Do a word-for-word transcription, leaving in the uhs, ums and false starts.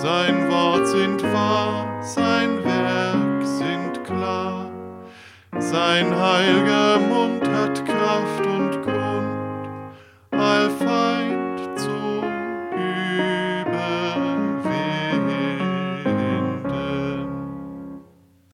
Sein Wort sind wahr, sein Werk sind klar, sein heil'ger